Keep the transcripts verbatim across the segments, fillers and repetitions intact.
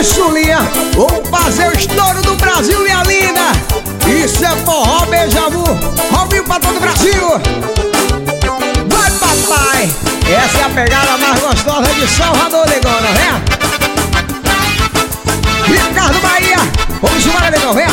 Sulinha, vamos fazer o estouro do Brasil, minha linda. Isso é forró, beija-vu, Robinho pra todo o Brasil. Vai, papai, essa é a pegada mais gostosa de Salvador, negona, vem. Ricardo Bahia, vamos embora, negão, vem.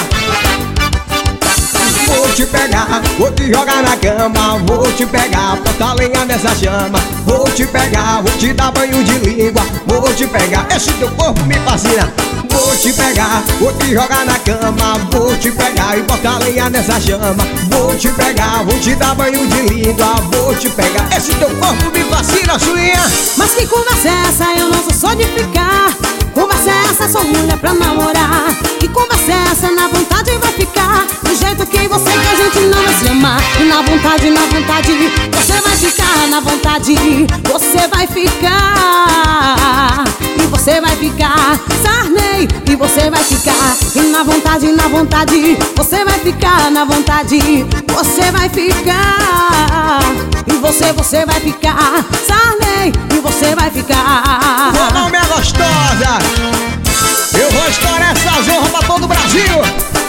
Vou te pegar, vou te jogar na cama, vou te pegar, bota lenha nessa chama. Vou te pegar, vou te dar banho de língua, vou te pegar, esse teu corpo me fascina. Vou te pegar, vou te jogar na cama, vou te pegar e botar lenha nessa chama. Vou te pegar, vou te dar banho de língua, vou te pegar, esse teu corpo me fascina, Sulinha. Mas que conversa é essa? Eu não sou só de ficar. Conversa é essa? Sou mulher pra namorar. Que conversa é essa? Na vontade vai ficar do jeito que você que a gente não vai se amar. E na vontade, na vontade, você vai ficar. Na vontade, você vai ficar. E você vai ficar, Sarney. E você vai ficar. E na vontade, na vontade, você vai ficar. Na vontade, você vai ficar. E você, você vai ficar, Sarney. E você vai ficar. Meu nome é gostosa. Eu vou estourar essa zorra pra todo o Brasil.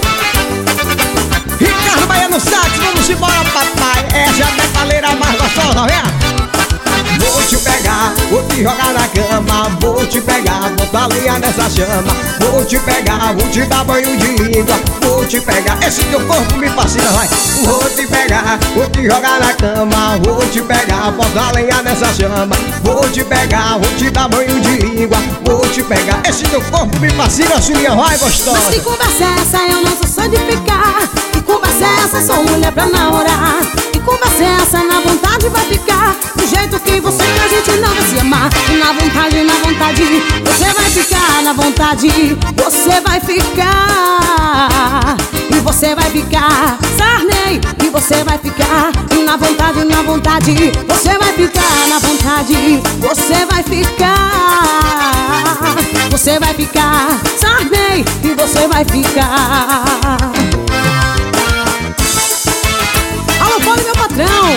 Ricardo Bahia no sax, vamos embora, papai. Essa é a metaleira mais gostosa, vem. Vou te pegar, vou te jogar na cama, vou te pegar, botar lenha nessa chama. Vou te pegar, vou te dar banho de língua, vou te pegar, esse teu corpo me fascina, vai. Vou te pegar, vou te jogar na cama, vou te pegar, botar lenha nessa chama. Vou te pegar, vou te dar banho de língua, vou te pegar, esse teu corpo me fascina, Sulinha, vai gostosa. Mas que conversa é essa? Eu não sou só de ficar. Que conversa é essa? Sou mulher pra namorar. Que conversa é essa? Na vontade vai ficar do jeito que você que a gente não vai se amar. E na vontade, na vontade, você vai ficar. Na vontade, você vai ficar. E você vai ficar, Sarney. E você vai ficar. E na vontade, na vontade, você vai ficar. Na vontade, você vai ficar. Você vai ficar, Sarney. E você vai ficar. Alô, Paulo, meu patrão.